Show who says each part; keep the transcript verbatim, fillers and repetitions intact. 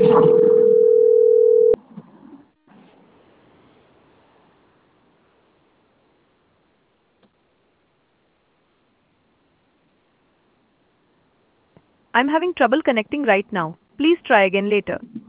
Speaker 1: I'm having trouble connecting right now. Please try again later.